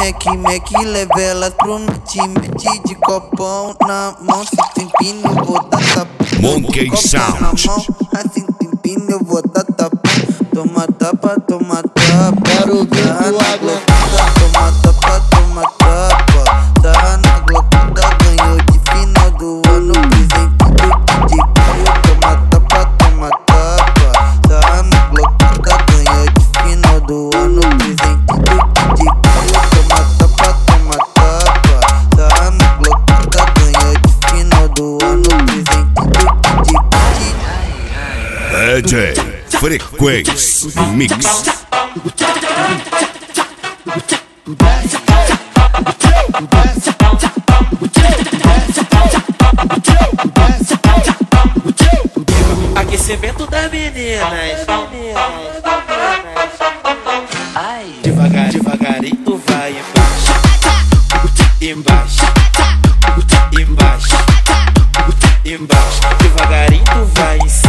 Mac, leva elas pro mete de copão na mão. Se tem pino, eu vou dar tapa. Monkey Sound. Assim tem pino, eu vou dar tapa. Toma tapa, toma tapa. Quero ver tu aguentar. Toma tapa, toma tapa. Tá na glocada, ganhou de final do ano. Presente do DJ Caio. Toma tapa, toma tapa. Tá na glocada, ganhou de final do ano. Presente do DJ Caio. Toma tapa, toma tapa. Tá na glocada, ganhou de final do ano. Presente do DJ DJ Frequência Mix. Aquecimento das meninas. Ai, devagarinho tu vai embaixo, embaixo, embaixo, embaixo. Devagarinho tu vai em cima.